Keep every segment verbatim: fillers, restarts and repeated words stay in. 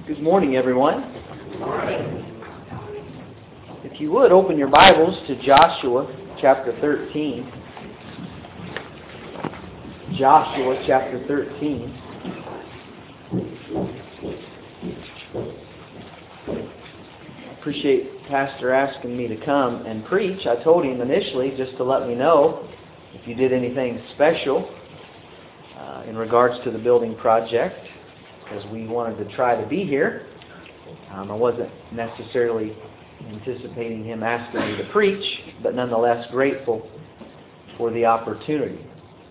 Good morning, everyone. Good morning. If you would, open your Bibles to Joshua chapter thirteen. Joshua chapter thirteen. I appreciate Pastor asking me to come and preach. I told him initially just to let me know if you did anything special uh, in regards to the building project, because we wanted to try to be here. Um, I wasn't necessarily anticipating him asking me to preach, but nonetheless grateful for the opportunity.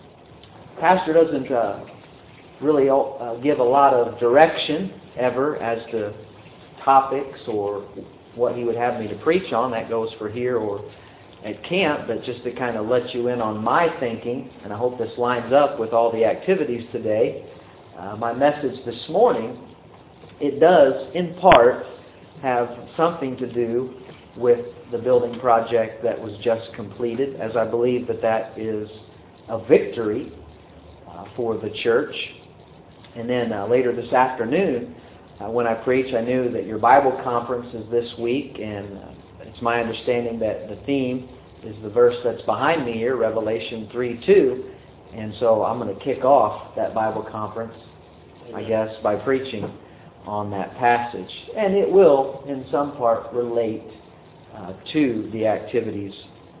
Pastor doesn't uh, really uh, give a lot of direction ever as to topics or what he would have me to preach on. That goes for here or at camp, but just to kind of let you in on my thinking, and I hope this lines up with all the activities today. Uh, my message this morning, it does, in part, have something to do with the building project that was just completed, as I believe that that is a victory uh, for the church. And then uh, later this afternoon, uh, when I preach, I knew that your Bible conference is this week, and uh, it's my understanding that the theme is the verse that's behind me here, Revelation three two. And so I'm going to kick off that Bible conference, I guess, by preaching on that passage. And it will, in some part, relate uh, to the activities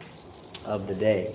of the day.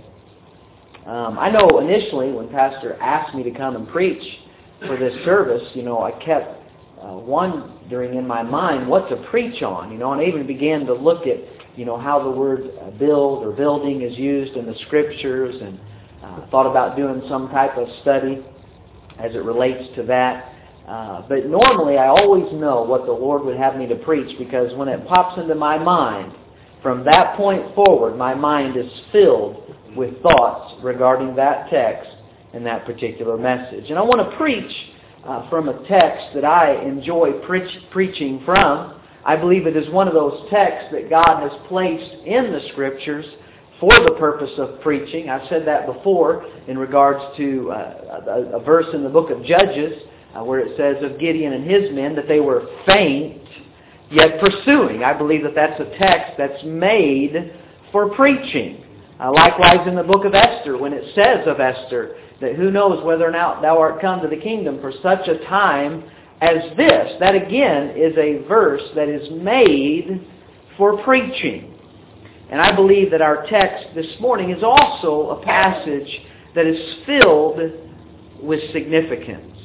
Um, I know initially when Pastor asked me to come and preach for this service, you know, I kept uh, wondering in my mind what to preach on, you know, and I even began to look at, you know, how the word uh, build or building is used in the Scriptures, and uh, thought about doing some type of study as it relates to that. Uh, but normally I always know what the Lord would have me to preach, because when it pops into my mind, from that point forward, my mind is filled with thoughts regarding that text and that particular message. And I want to preach uh, from a text that I enjoy preach, preaching from. I believe it is one of those texts that God has placed in the Scriptures for the purpose of preaching. I've said that before in regards to uh, a, a verse in the book of Judges uh, where it says of Gideon and his men that they were faint yet pursuing. I believe that that's a text that's made for preaching. Uh, likewise in the book of Esther, when it says of Esther that who knows whether or not thou art come to the kingdom for such a time as this. That again is a verse that is made for preaching. And I believe that our text this morning is also a passage that is filled with significance.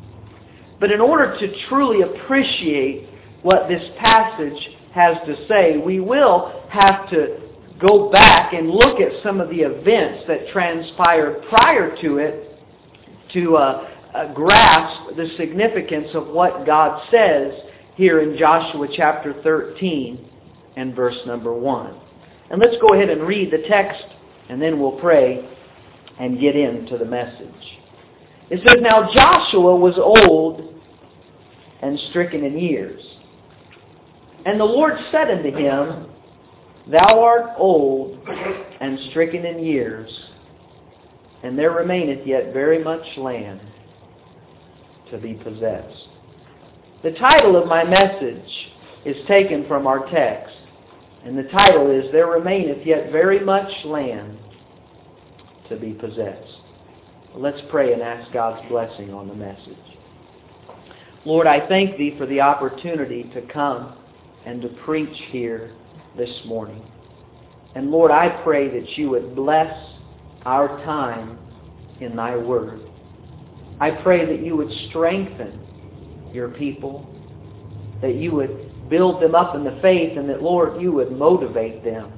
But in order to truly appreciate what this passage has to say, we will have to go back and look at some of the events that transpired prior to it to uh, uh, grasp the significance of what God says here in Joshua chapter thirteen and verse number one. And let's go ahead and read the text, and then we'll pray and get into the message. It says, Now Joshua was old and stricken in years. And the Lord said unto him, Thou art old and stricken in years, and there remaineth yet very much land to be possessed. The title of my message is taken from our text. And the title is, There Remaineth Yet Very Much Land to be Possessed. Let's pray and ask God's blessing on the message. Lord, I thank Thee for the opportunity to come and to preach here this morning. And Lord, I pray that You would bless our time in Thy Word. I pray that You would strengthen Your people, that You would build them up in the faith, and that, Lord, You would motivate them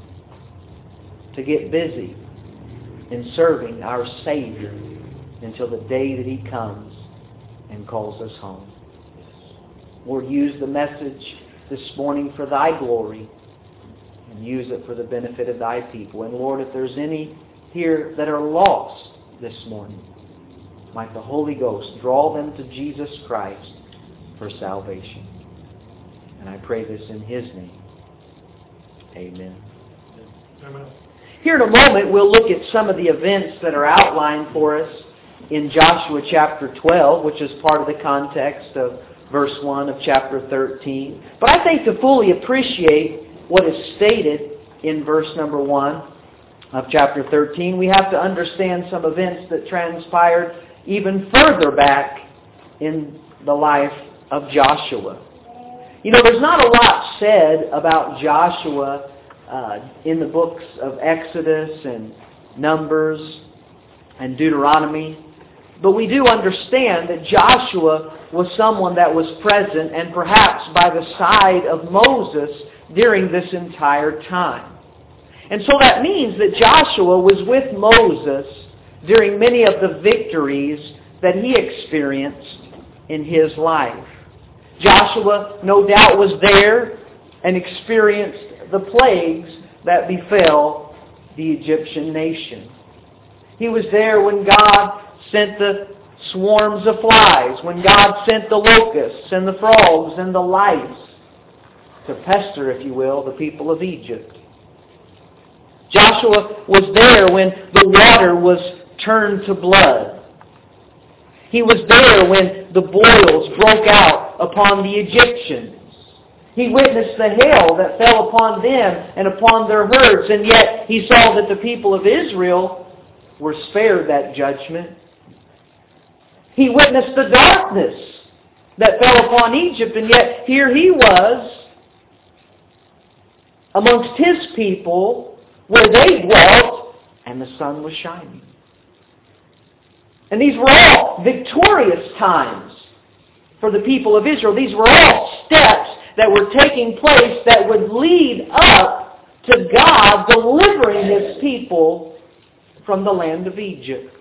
to get busy in serving our Savior until the day that He comes and calls us home. Lord, use the message this morning for Thy glory, and use it for the benefit of Thy people. And Lord, if there's any here that are lost this morning, might the Holy Ghost draw them to Jesus Christ for salvation. And I pray this in His name. Amen. Amen. Here in a moment, we'll look at some of the events that are outlined for us in Joshua chapter twelve, which is part of the context of verse one of chapter thirteen. But I think to fully appreciate what is stated in verse number one of chapter thirteen, we have to understand some events that transpired even further back in the life of Joshua. You know, there's not a lot said about Joshua uh, in the books of Exodus and Numbers and Deuteronomy, but we do understand that Joshua was someone that was present and perhaps by the side of Moses during this entire time. And so that means that Joshua was with Moses during many of the victories that he experienced in his life. Joshua, no doubt, was there and experienced the plagues that befell the Egyptian nation. He was there when God sent the swarms of flies, when God sent the locusts and the frogs and the lice to pester, if you will, the people of Egypt. Joshua was there when the water was turned to blood. He was there when the boils broke out upon the Egyptians. He witnessed the hail that fell upon them and upon their herds, and yet he saw that the people of Israel were spared that judgment. He witnessed the darkness that fell upon Egypt, and yet here he was amongst his people where they dwelt, and the sun was shining. And these were all victorious times for the people of Israel. These were all steps that were taking place that would lead up to God delivering His people from the land of Egypt.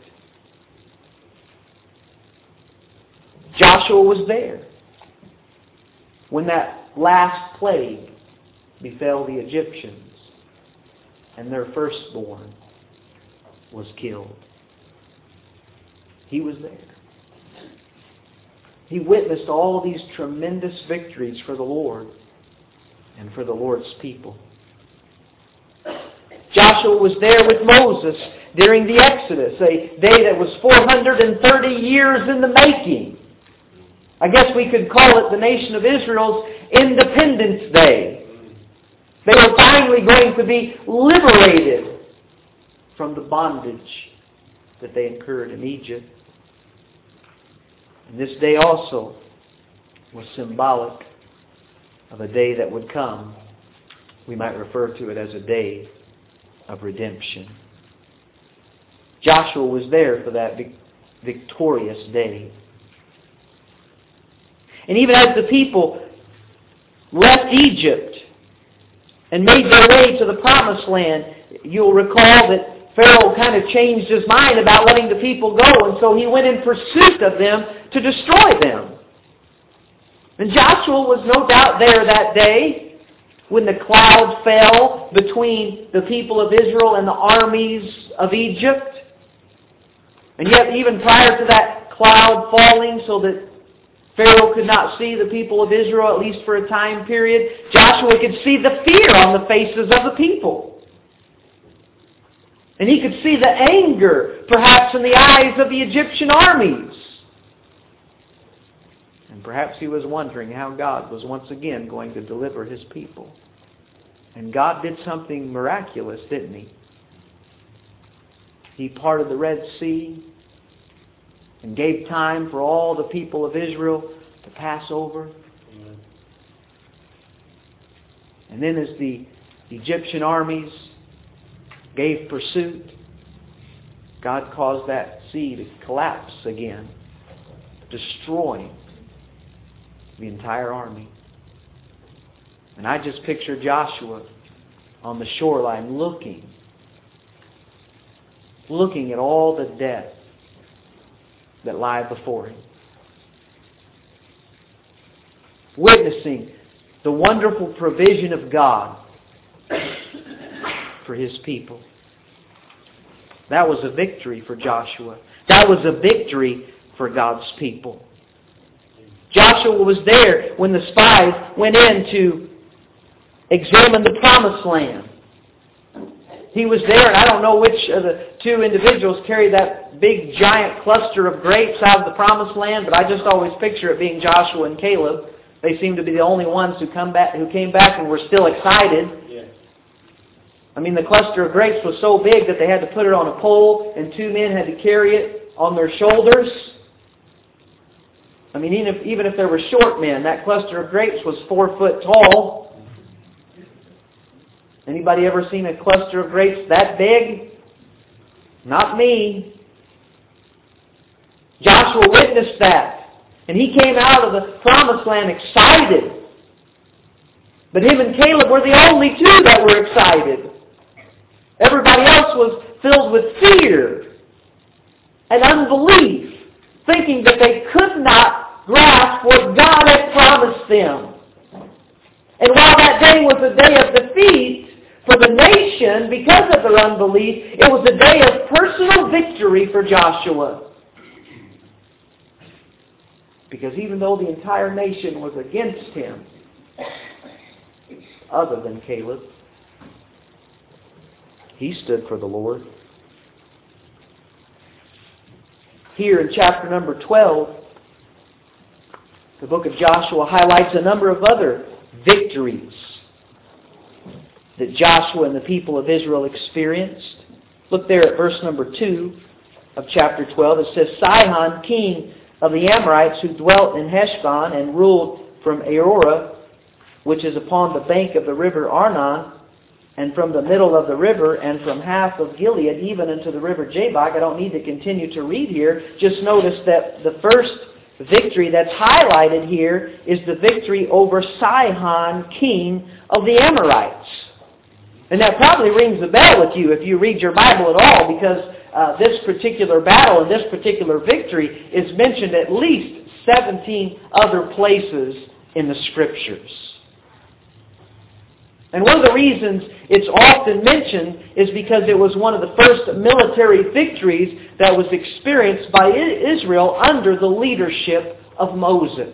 Joshua was there when that last plague befell the Egyptians and their firstborn was killed. He was there. He witnessed all these tremendous victories for the Lord and for the Lord's people. Joshua was there with Moses during the Exodus, a day that was four hundred thirty years in the making. I guess we could call it the nation of Israel's Independence Day. They were finally going to be liberated from the bondage that they incurred in Egypt. And this day also was symbolic of a day that would come. We might refer to it as a day of redemption. Joshua was there for that victorious day. And even as the people left Egypt and made their way to the Promised Land, you'll recall that Pharaoh kind of changed his mind about letting the people go, and so he went in pursuit of them to destroy them. And Joshua was no doubt there that day when the cloud fell between the people of Israel and the armies of Egypt. And yet even prior to that cloud falling so that Pharaoh could not see the people of Israel, at least for a time period, Joshua could see the fear on the faces of the people. And he could see the anger, perhaps, in the eyes of the Egyptian armies. And perhaps he was wondering how God was once again going to deliver His people. And God did something miraculous, didn't He? He parted the Red Sea and gave time for all the people of Israel to pass over. And then as the Egyptian armies gave pursuit, God caused that sea to collapse again, destroying the entire army. And I just picture Joshua on the shoreline looking, looking at all the death that lie before him, witnessing the wonderful provision of God for His people. That was a victory for Joshua. That was a victory for God's people. Joshua was there when the spies went in to examine the Promised Land. He was there, and I don't know which of the two individuals carried that big giant cluster of grapes out of the promised land, but I just always picture it being Joshua and Caleb. They seem to be the only ones who come back, who came back and were still excited. Yes. I mean, the cluster of grapes was so big that they had to put it on a pole, and two men had to carry it on their shoulders. I mean, even if, even if there were short men, that cluster of grapes was four foot tall. Anybody ever seen a cluster of grapes that big? Not me. Joshua witnessed that. And he came out of the promised land excited. But him and Caleb were the only two that were excited. Everybody else was filled with fear and unbelief, thinking that they could not grasp what God had promised them. And while that day was a day of defeat for the nation, because of their unbelief, it was a day of personal victory for Joshua. Because even though the entire nation was against him, other than Caleb, he stood for the Lord. Here in chapter number twelve, the book of Joshua highlights a number of other victories that Joshua and the people of Israel experienced. Look there at verse number two of chapter twelve. It says, Sihon, king of the Amorites, who dwelt in Heshbon and ruled from Aorah, which is upon the bank of the river Arnon, and from the middle of the river, and from half of Gilead, even unto the river Jabbok. I don't need to continue to read here. Just notice that the first victory that's highlighted here is the victory over Sihon, king of the Amorites. And that probably rings a bell with you if you read your Bible at all, because uh, this particular battle and this particular victory is mentioned at least seventeen other places in the Scriptures. And one of the reasons it's often mentioned is because it was one of the first military victories that was experienced by Israel under the leadership of Moses.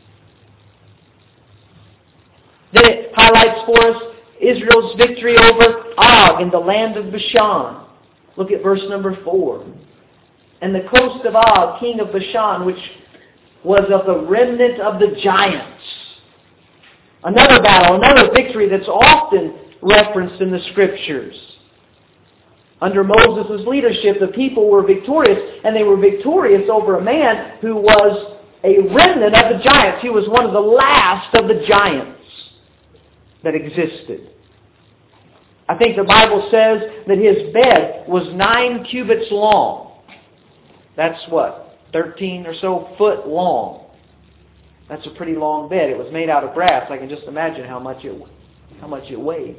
Then it highlights for us Israel's victory over Og in the land of Bashan. Look at verse number four. And the coast of Og, king of Bashan, which was of the remnant of the giants. Another battle, another victory that's often referenced in the Scriptures. Under Moses' leadership, the people were victorious, and they were victorious over a man who was a remnant of the giants. He was one of the last of the giants that existed. I think the Bible says that his bed was nine cubits long. That's what? thirteen or so foot long. That's a pretty long bed. It was made out of brass. I can just imagine how much it, how much it weighed.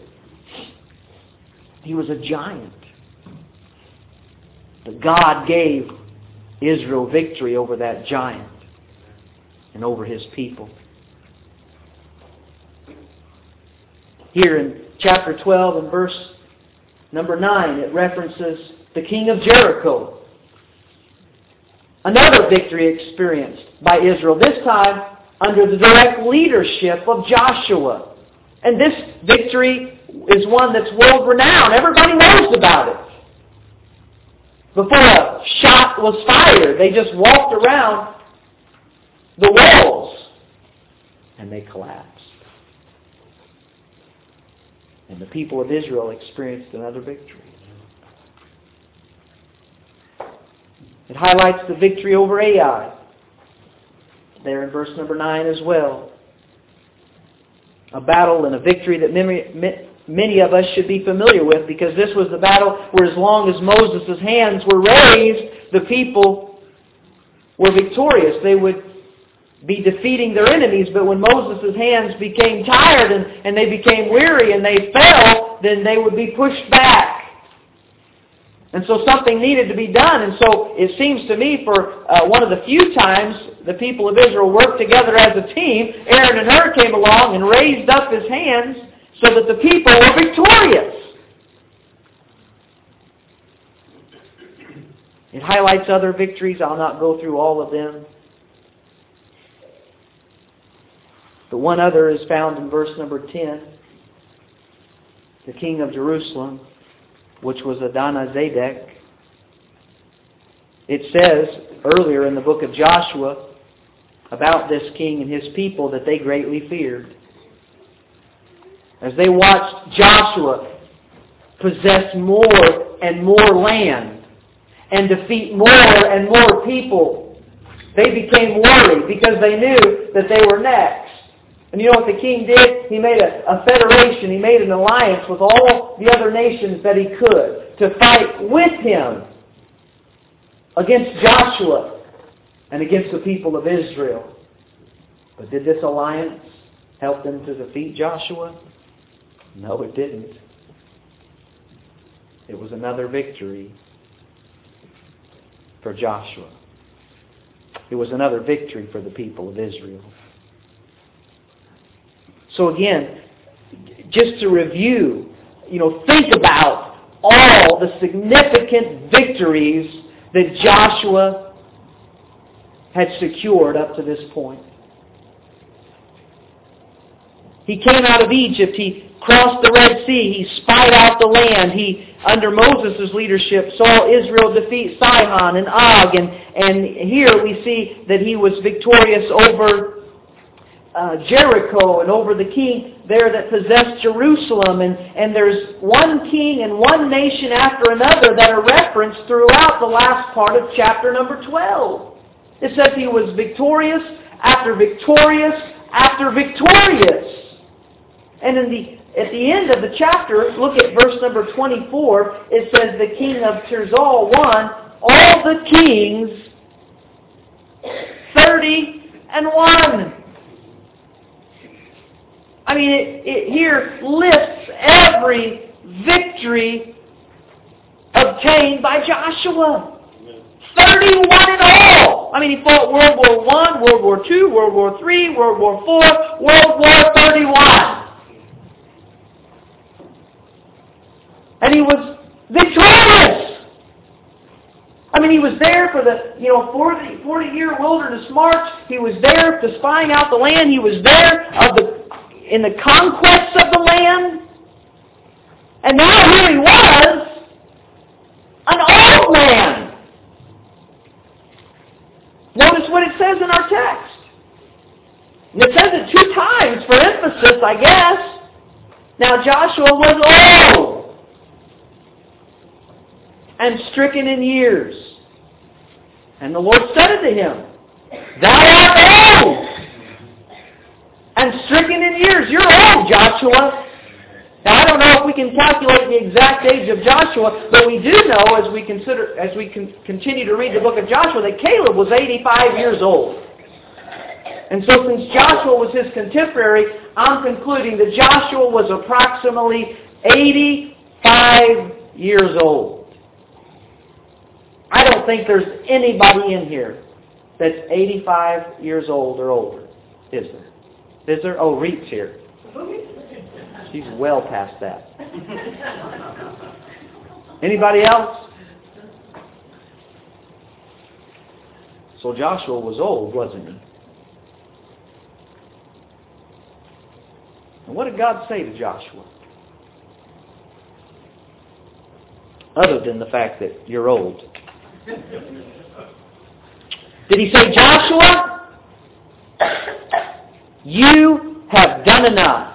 He was a giant. But God gave Israel victory over that giant and over his people. Here in chapter twelve and verse number nine, it references the king of Jericho. Another victory experienced by Israel, this time under the direct leadership of Joshua. And this victory is one that's world-renowned. Everybody knows about it. Before a shot was fired, they just walked around the walls and they collapsed. And the people of Israel experienced another victory. It highlights the victory over Ai. There in verse number nine as well. A battle and a victory that many, many of us should be familiar with, because this was the battle where as long as Moses' hands were raised, the people were victorious. They would be defeating their enemies, but when Moses' hands became tired and, and they became weary and they fell, then they would be pushed back. And so something needed to be done. And so it seems to me for uh, one of the few times the people of Israel worked together as a team, Aaron and Hur came along and raised up his hands so that the people were victorious. It highlights other victories. I'll not go through all of them. But one other is found in verse number ten. The king of Jerusalem which was Adonizedek. It says earlier in the book of Joshua about this king and his people that they greatly feared. As they watched Joshua possess more and more land and defeat more and more people, they became worried because they knew that they were next. And you know what the king did? He made a, a federation. He made an alliance with all the other nations that he could to fight with him against Joshua and against the people of Israel. But did this alliance help them to defeat Joshua? No, it didn't. It was another victory for Joshua. It was another victory for the people of Israel. So again, just to review, you know, think about all the significant victories that Joshua had secured up to this point. He came out of Egypt. He crossed the Red Sea. He spied out the land. He, under Moses' leadership, saw Israel defeat Sihon and Og. And, and here we see that he was victorious over uh, Jericho and over the king there that possessed Jerusalem. And, and there's one king and one nation after another that are referenced throughout the last part of chapter number twelve. It says he was victorious after victorious after victorious. And in the at the end of the chapter, look at verse number twenty-four, it says the king of Tirzal won all the kings thirty and one. I mean, it, it here lists every victory obtained by Joshua. thirty-one in all. I mean, he fought World War One, World War Two, World War Three, World War Four, World War thirty-one. And he was victorious. I mean, he was there for the, you know, forty-year wilderness march. He was there to spying out the land. He was there of the in the conquests of the land. And now here he was, an old man. Notice what it says in our text. And it says it two times for emphasis, I guess. Now Joshua was old and stricken in years. And the Lord said unto him, Thou art old and stricken in years. You're old, Joshua. Now I don't know if we can calculate the exact age of Joshua, but we do know as we consider, as we con- continue to read the book of Joshua, that Caleb was eighty-five years old. And so since Joshua was his contemporary, I'm concluding that Joshua was approximately eighty-five years old. I don't think there's anybody in here that's eighty-five years old or older, is there? Is there? Oh, Reed's here. She's well past that. Anybody else? So Joshua was old, wasn't he? And what did God say to Joshua? Other than the fact that you're old. Did he say, Joshua, you have done enough?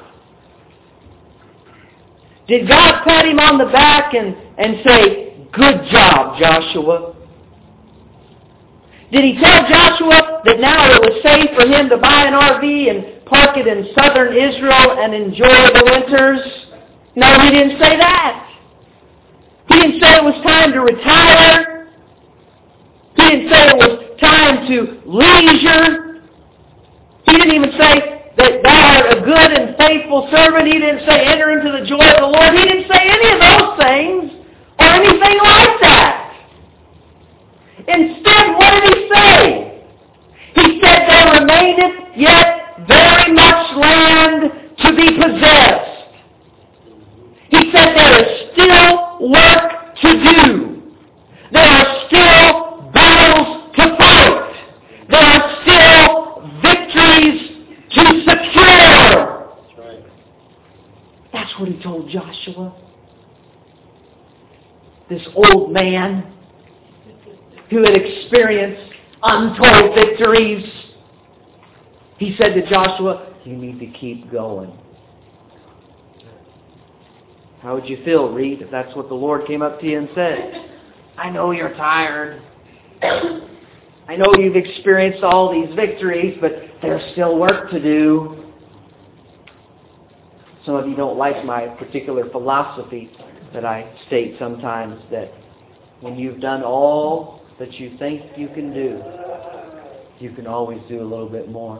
Did God pat him on the back and, and say, good job, Joshua? Did he tell Joshua that now it was safe for him to buy an R V and park it in southern Israel and enjoy the winters? No, he didn't say that. He didn't say it was time to retire. He didn't say it was time to leisure. He didn't even say that thou art a good and faithful servant. He didn't say enter into the joy of the Lord. He didn't say any of those things or anything like that. Instead, what did he say? He said there remaineth yet very much land to be possessed. He said there is still work to do. There are still battles to fight. There are still victories to secure. That's right. That's what he told Joshua. this old man who had experienced untold victories. He said to Joshua, you need to keep going. How would you feel, Reed, if that's what the Lord came up to you and said? I know you're tired. I know you've experienced all these victories, but there's still work to do. Some of you don't like my particular philosophy that I state sometimes, that when you've done all that you think you can do, you can always do a little bit more.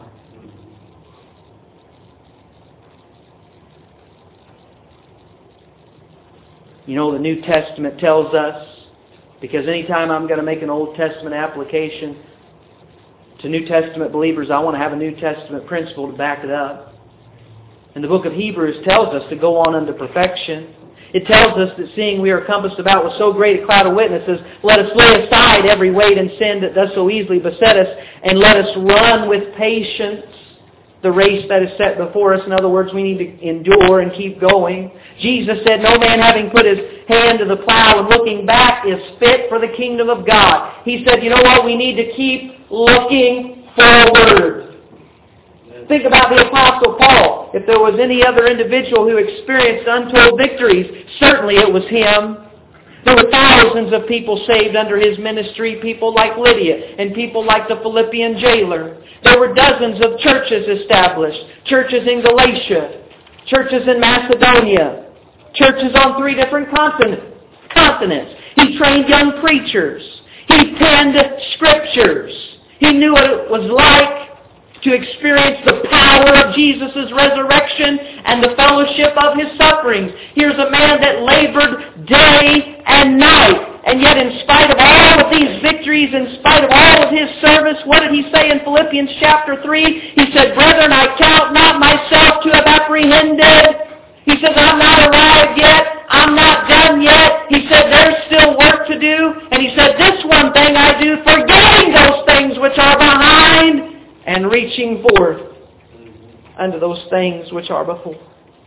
You know, the New Testament tells us, because anytime I'm going to make an Old Testament application to New Testament believers, I want to have a New Testament principle to back it up. And the book of Hebrews tells us to go on unto perfection. It tells us that seeing we are compassed about with so great a cloud of witnesses, let us lay aside every weight and sin that does so easily beset us, and let us run with patience the race that is set before us. In other words, we need to endure and keep going. Jesus said, no man having put his hand to the plow and looking back is fit for the kingdom of God. He said, you know what? We need to keep looking forward. Think about the Apostle Paul. If there was any other individual who experienced untold victories, certainly it was him. There were thousands of people saved under his ministry, people like Lydia and people like the Philippian jailer. There were dozens of churches established, churches in Galatia, churches in Macedonia, churches on three different continents. He trained young preachers. He penned scriptures. He knew what it was like to experience the power of Jesus' resurrection and the fellowship of His sufferings. Here's a man that labored day and night. And yet in spite of all of these victories, in spite of all of his service, what did he say in Philippians chapter three? He said, brethren, I count not myself to have apprehended. He says, I'm not arrived yet. I'm not done yet. He said, there's still work to do. And he said, this one thing I do, forgetting those things which are behind, and reaching forth unto those things which are before.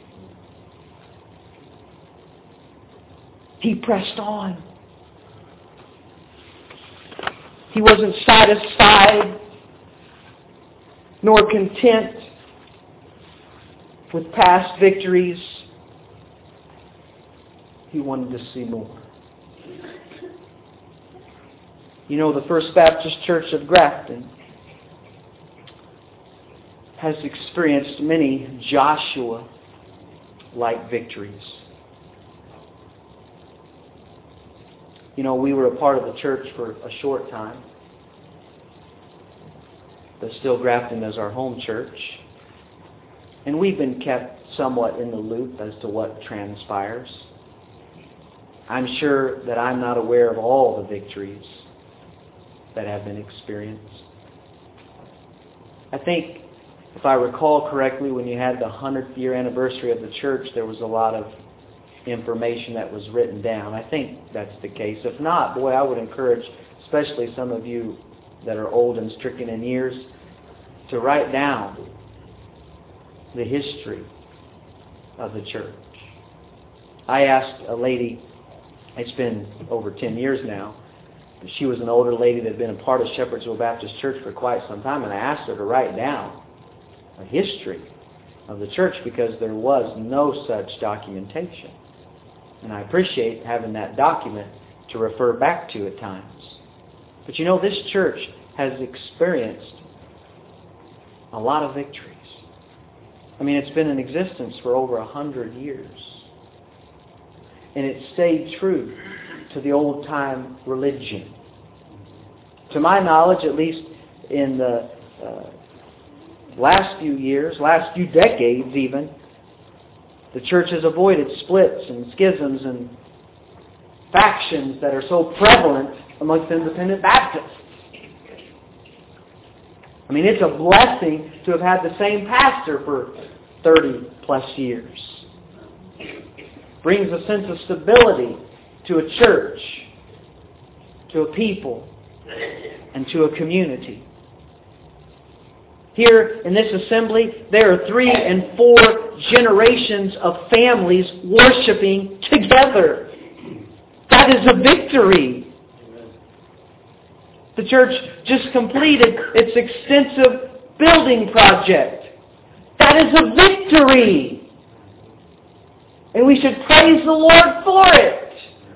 He pressed on. He wasn't satisfied nor content with past victories. He wanted to see more. You know, the First Baptist Church of Grafton has experienced many Joshua-like victories. You know, we were a part of the church for a short time, but still Grafton is our home church. And we've been kept somewhat in the loop as to what transpires. I'm sure that I'm not aware of all the victories that have been experienced. I think, if I recall correctly, when you had the hundredth year anniversary of the church, there was a lot of information that was written down. I think that's the case. If not, boy, I would encourage, especially some of you that are old and stricken in years, to write down the history of the church. I asked a lady, it's been over ten years now, but she was an older lady that had been a part of Shepherdsville Baptist Church for quite some time, and I asked her to write down a history of the church because there was no such documentation. And I appreciate having that document to refer back to at times. But you know, this church has experienced a lot of victories. I mean, it's been in existence for over a hundred years. And it stayed true to the old-time religion. To my knowledge, at least in the uh, last few years, last few decades even, the church has avoided splits and schisms and factions that are so prevalent amongst independent Baptists. I mean, it's a blessing to have had the same pastor for thirty plus years. Brings a sense of stability to a church, to a people, and to a community. Here in this assembly, there are three and four generations of families worshiping together. That That is a victory. The church just completed its extensive building project. That is a victory. And we should praise the Lord for it.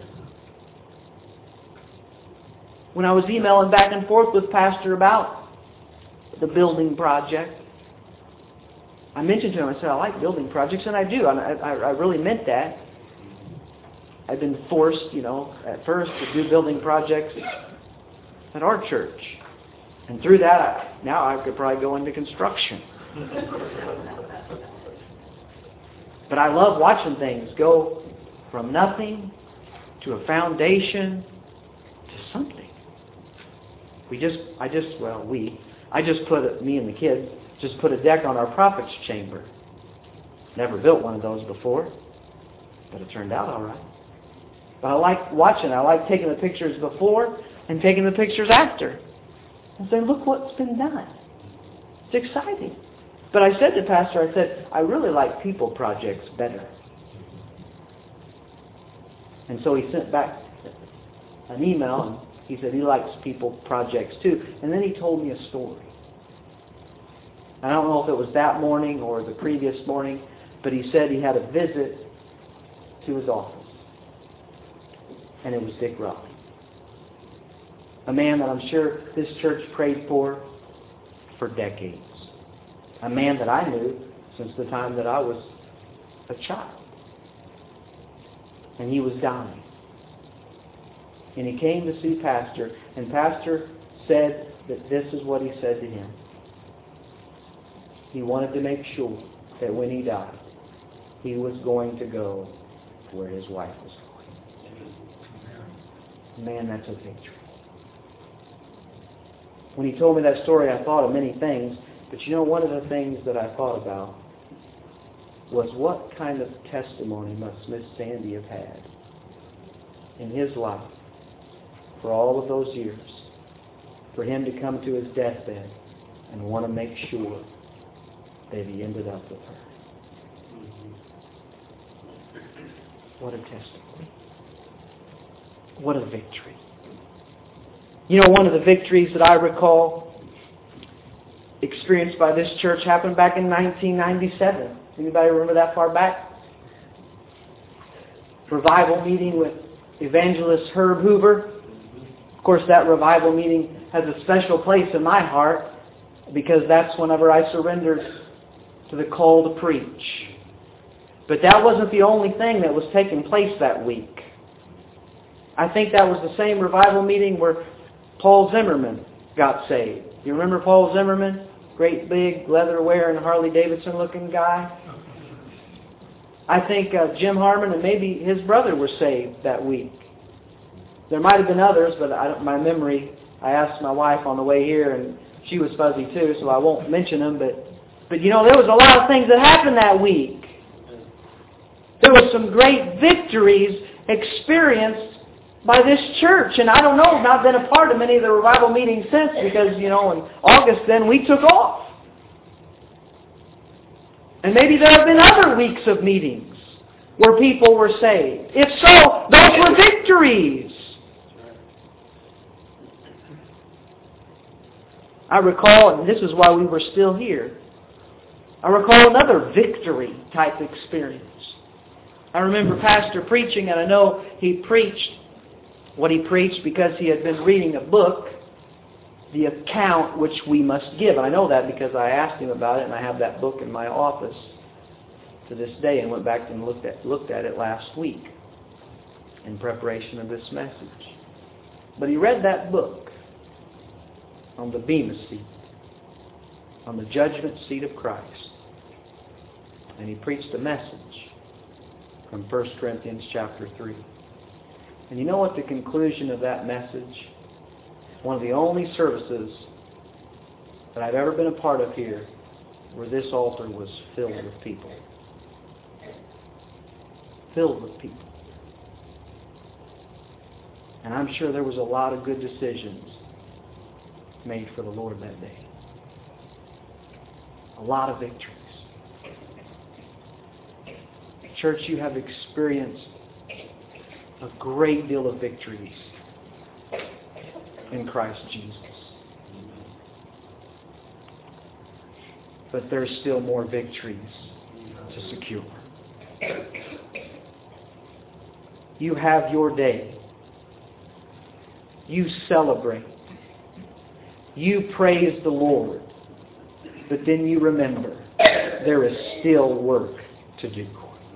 When I was emailing back and forth with Pastor about the building project, I mentioned to him, I said, I like building projects, and I do. I, I, I really meant that. I've been forced, you know, at first to do building projects at our church. And through that, I, now I could probably go into construction. But I love watching things go from nothing to a foundation to something. We just, I just, well, we, I just put, a, me and the kids, just put a deck on our prophet's chamber. Never built one of those before, but it turned out all right. But I like watching, I like taking the pictures before and taking the pictures after. And saying, look what's been done. It's exciting. But I said to Pastor, I said, I really like people projects better. And so he sent back an email, and he said he likes people projects too. And then he told me a story. I don't know if it was that morning or the previous morning, but he said he had a visit to his office. And it was Dick Raleigh. A man that I'm sure this church prayed for for decades. A man that I knew since the time that I was a child. And he was dying. And he came to see Pastor, and Pastor said that this is what he said to him. He wanted to make sure that when he died, he was going to go where his wife was going. Man, that's a victory. When he told me that story, I thought of many things. But you know, one of the things that I thought about was what kind of testimony must Miss Sandy have had in his life for all of those years, for him to come to his deathbed and want to make sure that he ended up with her. What a testimony. What a victory. You know, one of the victories that I recall experienced by this church happened back in nineteen ninety-seven. Anybody remember that far back? Revival meeting with evangelist Herb Hoover. Of course, that revival meeting has a special place in my heart because that's whenever I surrendered to the call to preach. But that wasn't the only thing that was taking place that week. I think that was the same revival meeting where Paul Zimmerman got saved. You remember Paul Zimmerman? Great big leather-wearing Harley Davidson looking guy. I think uh, Jim Harmon and maybe his brother were saved that week. There might have been others, but I don't, my memory, I asked my wife on the way here, and she was fuzzy too, so I won't mention them. But, but you know, there was a lot of things that happened that week. There were some great victories experienced by this church. And I don't know, I've not been a part of many of the revival meetings since because, you know, in August then we took off. And maybe there have been other weeks of meetings where people were saved. If so, those were victories. I recall, and this is why we were still here, I recall another victory type experience. I remember Pastor preaching, and I know he preached what he preached because he had been reading a book, The Account Which We Must Give. And I know that because I asked him about it, and I have that book in my office to this day, and went back and looked at, looked at it last week in preparation of this message. But he read that book on the Bema seat, on the judgment seat of Christ. And he preached a message from First Corinthians chapter three. And you know what the conclusion of that message? One of the only services that I've ever been a part of here where this altar was filled with people. Filled with people. And I'm sure there was a lot of good decisions made for the Lord that day. A lot of victories. Church, you have experienced a great deal of victories in Christ Jesus. But there's still more victories to secure. You have your day. You celebrate. You praise the Lord. But then you remember, there is still work to do.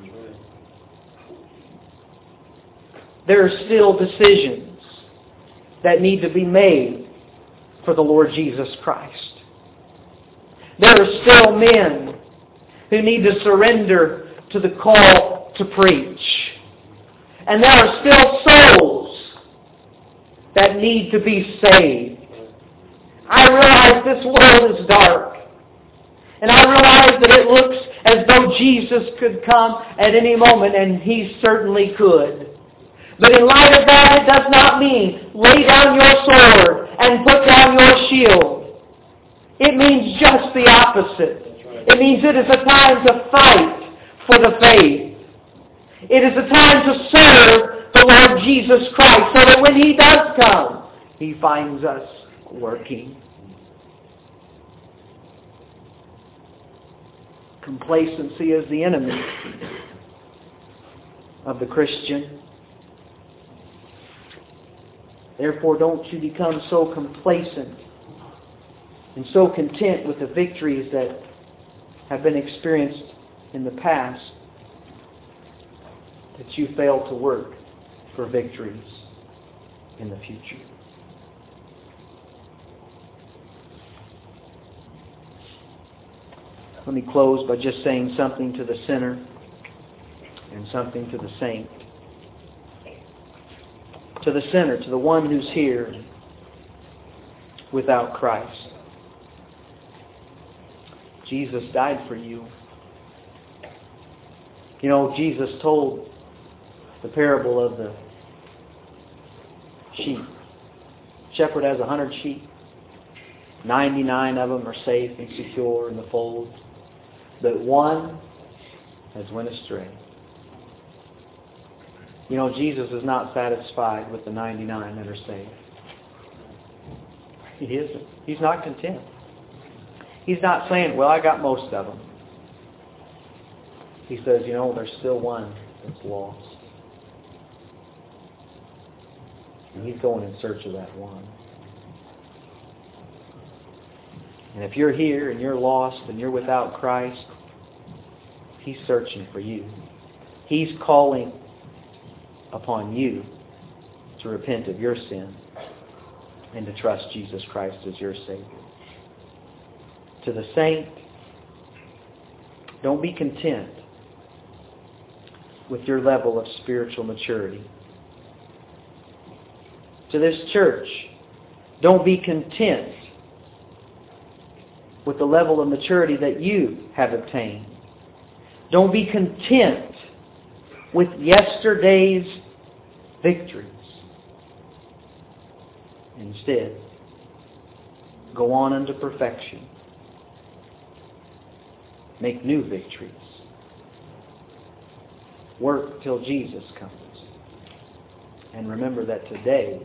There are still decisions that need to be made for the Lord Jesus Christ. There are still men who need to surrender to the call to preach. And there are still souls that need to be saved. I realize this world is dark. And I realize that it looks as though Jesus could come at any moment, and He certainly could. But in light of that, it does not mean lay down your sword and put down your shield. It means just the opposite. It means it is a time to fight for the faith. It is a time to serve the Lord Jesus Christ, so that when He does come, He finds us working. Complacency is the enemy of the Christian. Therefore, don't you become so complacent and so content with the victories that have been experienced in the past that you fail to work for victories in the future. Let me close by just saying something to the sinner and something to the saint. To the sinner, to the one who's here without Christ. Jesus died for you. You know, Jesus told the parable of the sheep. Shepherd has a hundred sheep. Ninety-nine of them are safe and secure in the fold. But one has went astray. You know, Jesus is not satisfied with the ninety-nine that are saved. He isn't. He's not content. He's not saying, well, I got most of them. He says, you know, there's still one that's lost. And He's going in search of that one. And if you're here and you're lost and you're without Christ, He's searching for you. He's calling upon you to repent of your sin and to trust Jesus Christ as your Savior. To the saint, don't be content with your level of spiritual maturity. To this church, don't be content with the level of maturity that you have obtained. Don't be content with yesterday's victories. Instead, go on unto perfection. Make new victories. Work till Jesus comes. And remember that today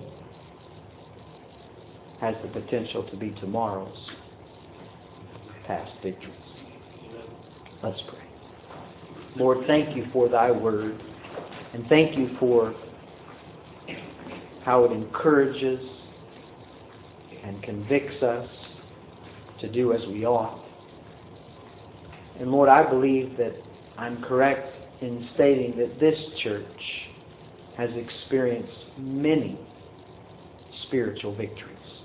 has the potential to be tomorrow's past victories. Let's pray. Lord, thank You for Thy word. And thank You for how it encourages and convicts us to do as we ought. And Lord, I believe that I'm correct in stating that this church has experienced many spiritual victories.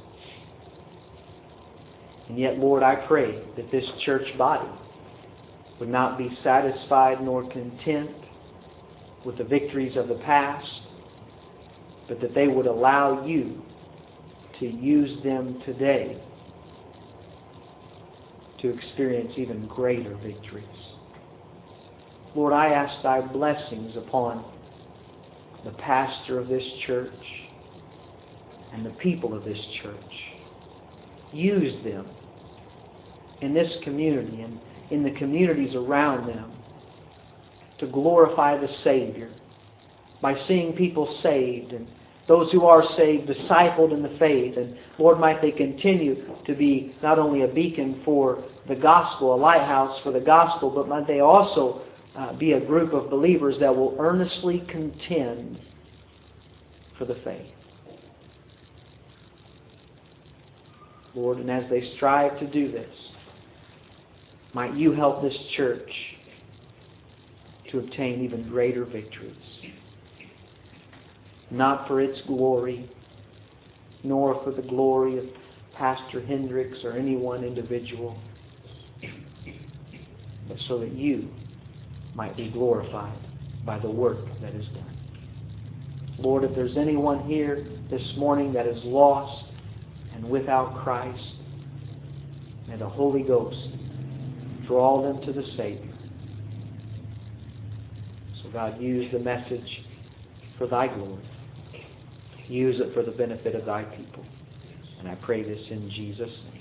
And yet, Lord, I pray that this church body would not be satisfied nor content with the victories of the past, but that they would allow You to use them today to experience even greater victories. Lord, I ask Thy blessings upon the pastor of this church and the people of this church. Use them in this community and in the communities around them to glorify the Savior by seeing people saved, and those who are saved discipled in the faith. And Lord, might they continue to be not only a beacon for the gospel, a lighthouse for the gospel, but might they also uh, be a group of believers that will earnestly contend for the faith. Lord, and as they strive to do this, might You help this church to obtain even greater victories. Not for its glory, nor for the glory of Pastor Hendricks or any one individual, but so that You might be glorified by the work that is done. Lord, if there's anyone here this morning that is lost and without Christ, may the Holy Ghost draw them to the Savior. So God, use the message for Thy glory. Use it for the benefit of Thy people. And I pray this in Jesus' name.